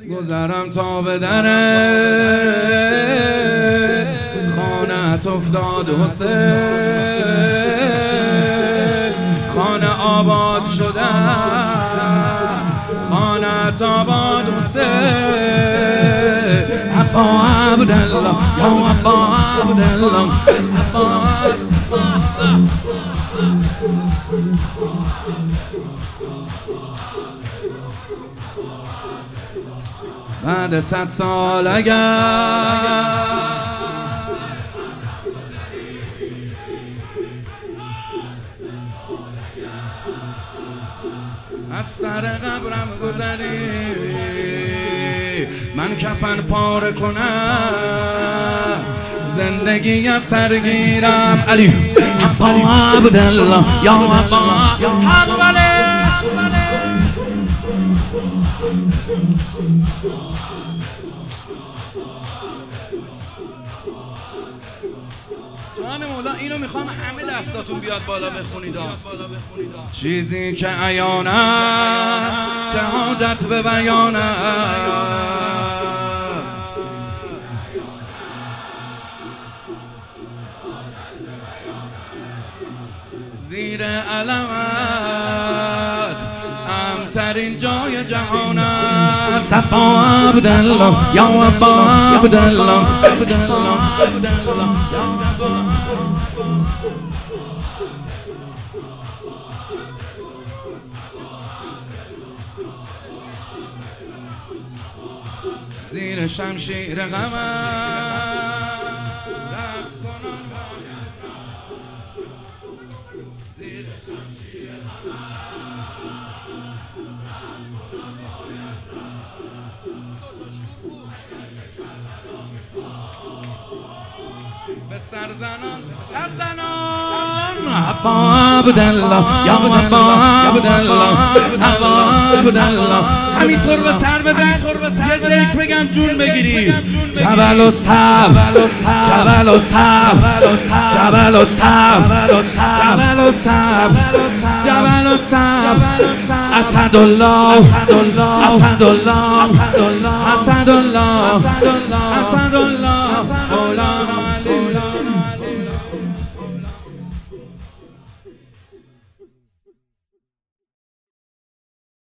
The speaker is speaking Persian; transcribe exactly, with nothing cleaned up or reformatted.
گذرم تا به دره خانه‌ات افتاد حسین، خانه آباد شده، خانه‌ات آباد حسین. عبا عبدالله یا عبا عبدالله، بعد صد سال اگر از سر قبرم گذری، من کفن پاره کنم، زندگی از سرگیرم. علی عبا عبدالله یا عبا عبدالله، جان مولا اینو میخوام همه دستاتون بیاد بالا بخونید. چیزی که عیان است چه حاجت به بیان است، زیر علمت امترین جای جهان است. عبا عبدالله یا عبا عبدالله، زیر شمشیر غمت رقص کنم، زیر شمشیر به سرزنان سرزنان. عبا عبدالله یا عبا عبدالله، عبا عبدالله، همینطور به سر بزن، یه ذکر بگم جون بگیری. جبل و صف، جبل و صف، جبل و صف، جبل و صف، جبل و صف. اسدالله، اسدالله، اسدالله، اسدالله،